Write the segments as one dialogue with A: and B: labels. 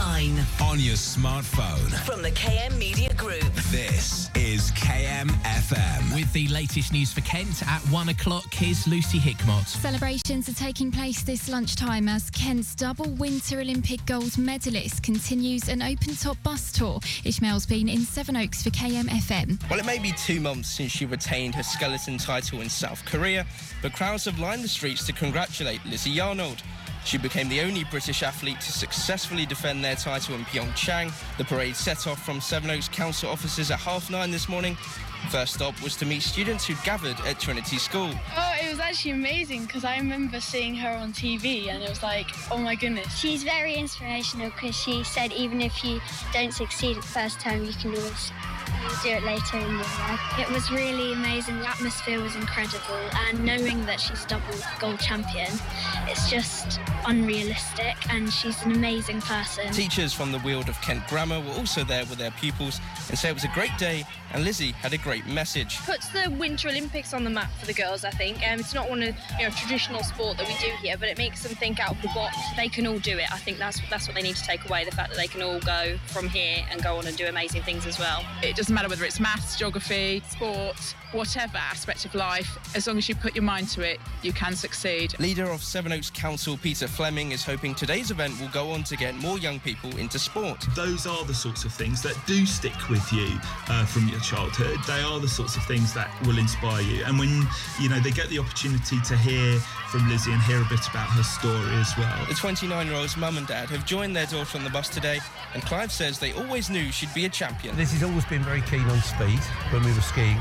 A: online.
B: On your smartphone.
A: From the KM Media Group.
B: This is KM FM.
C: With the latest news for Kent at 1 o'clock, here's Lucy Hickmott.
D: Celebrations are taking place this lunchtime as Kent's double Winter Olympic gold medalist continues an open-top bus tour. Ishmael's been in Sevenoaks for KM FM.
E: Well, it may be 2 months since she retained her skeleton title in South Korea, but crowds have lined the streets to congratulate Lizzie Arnold. She became the only British athlete to successfully defend their title in Pyeongchang. The parade set off from Sevenoaks Council offices at 9:30 this morning. First stop was to meet students who gathered at Trinity School.
F: Oh, it was actually amazing because I remember seeing her on TV and it was like, oh my goodness.
G: She's very inspirational because she said even if you don't succeed at the first time, you can always do it later in your life. It was really amazing. The atmosphere was incredible, and knowing that she's double gold champion, it's just unrealistic, and she's an amazing person.
E: Teachers from the Weald of Kent Grammar were also there with their pupils and said it was a great day, and Lizzie had a great message.
H: Puts the Winter Olympics on the map for the girls, I think. It's not one of traditional sport that we do here, but it makes them think out of the box. They can all do it. I think that's what they need to take away, the fact that they can all go from here and go on and do amazing things as well.
I: It doesn't matter whether it's maths, geography, sport, whatever aspect of life, as long as you put your mind to it, you can succeed.
E: Leader of Sevenoaks Council, Peter Fleming, is hoping today's event will go on to get more young people into sport.
J: Those are the sorts of things that do stick with you from your childhood. They are the sorts of things that will inspire you. And when, they get the opportunity to hear from Lizzie and hear a bit about her story as well.
E: The 29-year-old's mum and dad have joined their daughter on the bus today, and Clive says they always knew she'd be a champion.
K: Lizzie's always been very keen on speed. When we were skiing,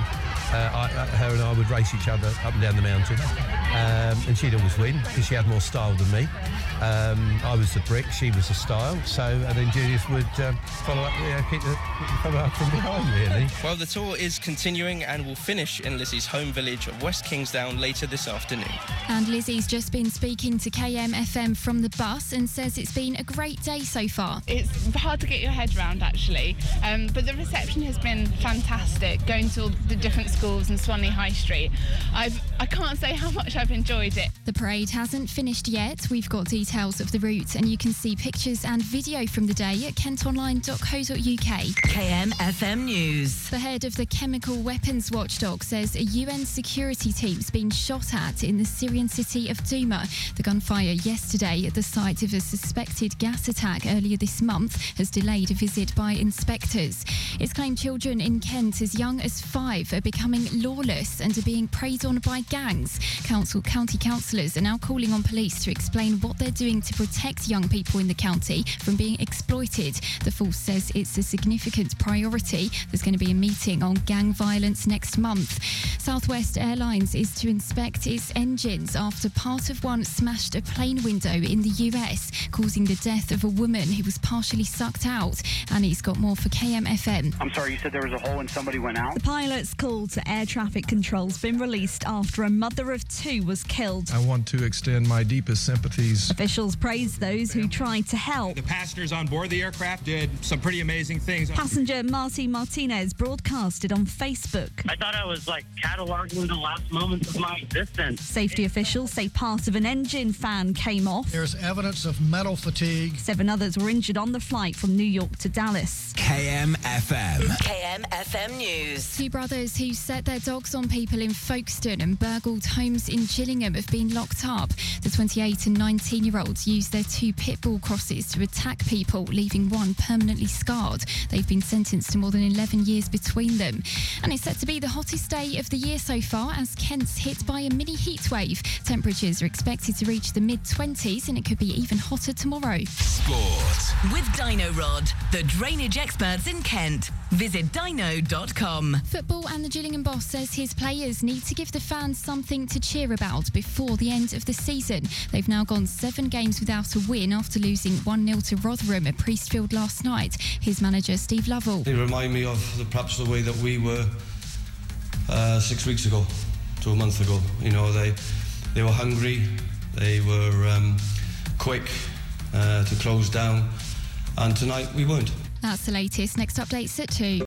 K: her and I would race each other up and down the mountain, and she'd always win because she had more style than me. I was the brick, she was the style, and then Julius would follow up, follow up from behind, really.
E: Well, the tour is continuing and will finish in Lizzie's home village of West Kingsdown later this afternoon.
D: And Lizzie's just been speaking to KM FM from the bus and says it's been a great day so far.
F: It's hard to get your head around, actually, but the reception has been fantastic, going to all the different schools in Swanley High Street. I can't say how much I've enjoyed it.
D: The parade hasn't finished yet. We've got details of the route, and you can see pictures and video from the day at kentonline.co.uk.
A: KM FM News.
D: The head of the chemical weapons watchdog says a UN security team's been shot at in the Syrian city of Douma. The gunfire yesterday at the site of a suspected gas attack earlier this month has delayed a visit by inspectors. It's claimed children in Kent as young as 5 are becoming lawless and are being preyed on by gangs. County councillors are now calling on police to explain what they're doing to protect young people in the county from being exploited. The force says it's a significant priority. There's going to be a meeting on gang violence next month. Southwest Airlines is to inspect its engines after part of one smashed a plane window in the US, causing the death of a woman who was partially sucked out. Annie's got more for KM FM.
L: I'm sorry, you said there was a hole and somebody went out?
M: The pilot's call to air traffic control's been released after a mother of 2 was killed.
N: I want to extend my deepest sympathies.
M: Officials praised those who tried to help.
O: The passengers on board the aircraft did some pretty amazing things.
M: Passenger Marty Martinez broadcasted on Facebook.
P: I thought I was cataloging the last moments of my existence.
M: Safety officials say part of an engine fan came off.
Q: There's evidence of metal fatigue.
M: 7 others were injured on the flight from New York to Dallas.
B: KM FM.
A: KM FM News.
D: 2 brothers who set their dogs on people in Folkestone and burgled homes in Gillingham have been locked up. The 28 and 19-year-olds used their 2 pit bull crosses to attack people, leaving one permanently scarred. They've been sentenced to more than 11 years between them. And it's set to be the hottest day of the year so far as Kent's hit by a mini heatwave. Temperatures are expected to reach the mid-20s and it could be even hotter tomorrow.
B: Sport.
A: With Dino Rod, the drainage experts in Kent. Visit dino.com.
D: Football and the Gillingham boss says his players need to give the fans something to cheer about before the end of the season. They've now gone 7 games without a win after losing 1-0 to Rotherham at Priestfield last night. His manager, Steve Lovell.
R: They remind me of perhaps the way that we were 6 weeks ago to a month ago. They were hungry, they were quick to close down, and tonight we weren't.
D: That's the latest. Next update's at 2.